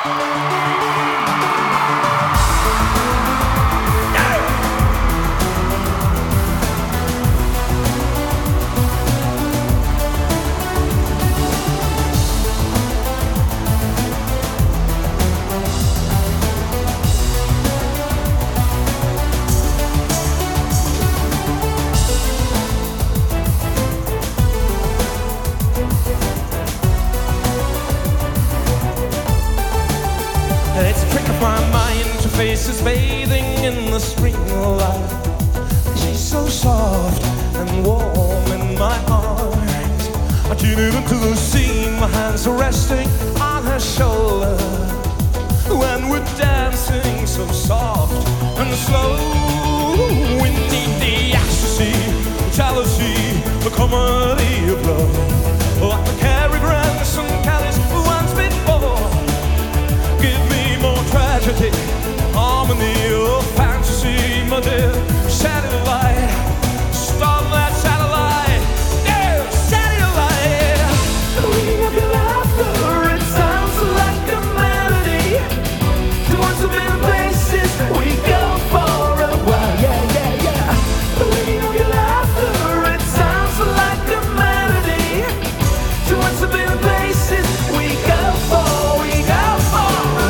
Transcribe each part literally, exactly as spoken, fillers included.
It's a trick of my mind to faces bathing in the stream of light. She's so soft and warm in my arms. I tune it into the scene, my hands are resting on her shoulder. When we're dancing so soft and slow, we need the ecstasy, the jealousy, the comedy of love. Like the Cary Grants and Kellys once before. Give me more tragedy, harmony, or fantasy, my dear. Satellite, start that satellite, yeah, satellite. The ringing of your laughter, it sounds like a melody. To once have been places we go for a while, yeah, yeah, yeah. The ringing of your laughter, it sounds like a melody. To once have been places we go for, we go for.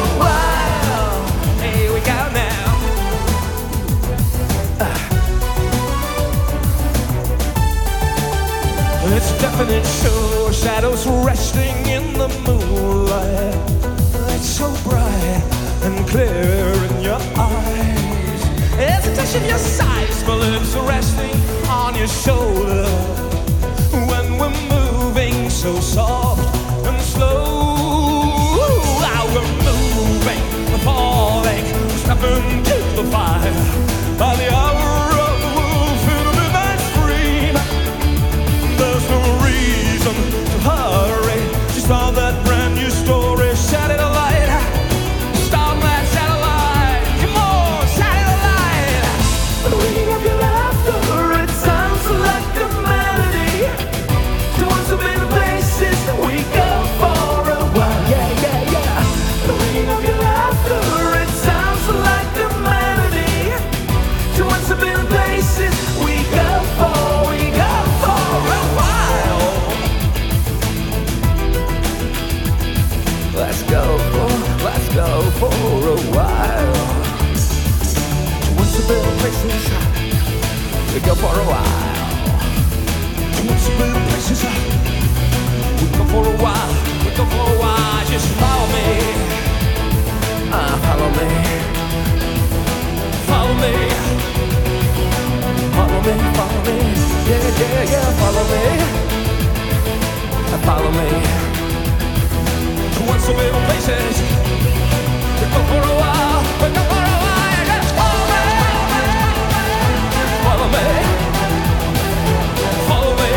It's a definite show, shadows resting in the moonlight. It's so bright and clear in your eyes. It's a touch of your sides, my lips are resting on your shoulder. When we're moving so soft and slow, how we're moving, we're falling, we're stepping to the fire. By the hour of the wolf in the midnight scream, there's no reason to hurry. Just on that brand new story, satellite, start that satellite. Come on, satellite. The ringing of your laughter, it sounds like a melody. To once have been places we go for a while, yeah, yeah, yeah. The ringing of your laughter, it sounds like a melody. To once have been places we go for, we go for a while. Let's go for, let's go for a while. Once a bit of places, we go for a while. Once a bit of places, we go for a while. We go for a while. Just follow me, uh, follow me, follow me, follow me, follow me. Yeah, yeah, yeah, follow me, follow me. Once a little places, we go for a while, we go for a while, just follow me, follow me, follow me,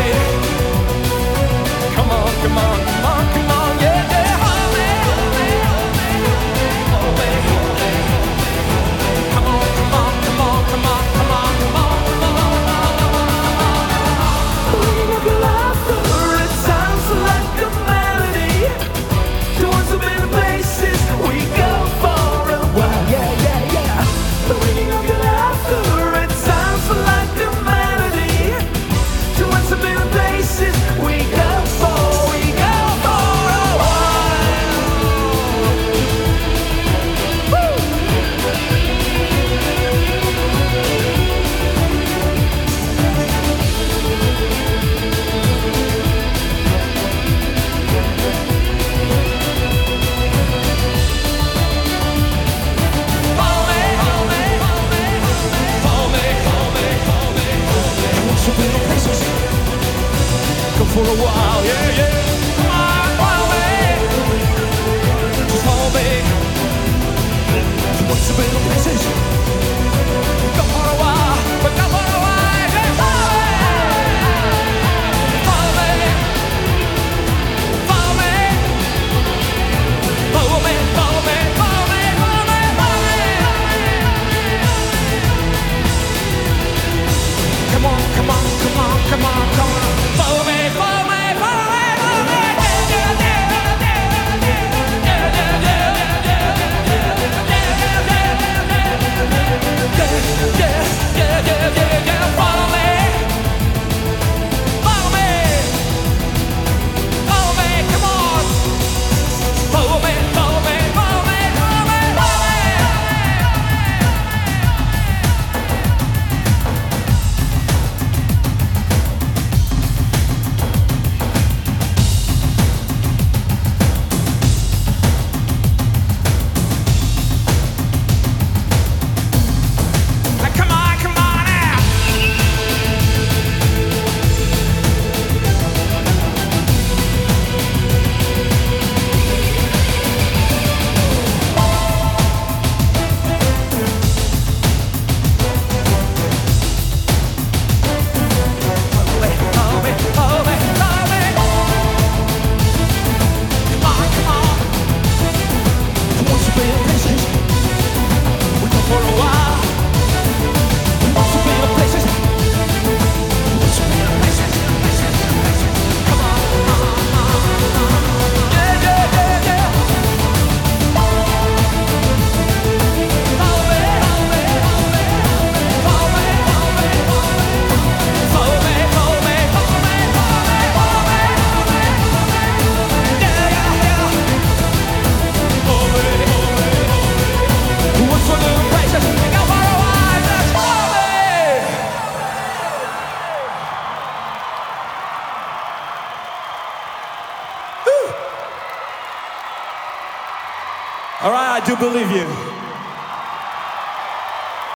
come on, come on, come on, come on, yeah, yeah, follow me, follow me, come on, come on, come on, come on, come on, come on, come on. The ringing of your laughter, it sounds like a melody. To once have been places we go for a while, yeah, yeah, yeah. The ringing of your laughter, it sounds like a melody. To once have been places we go for, we go do believe you.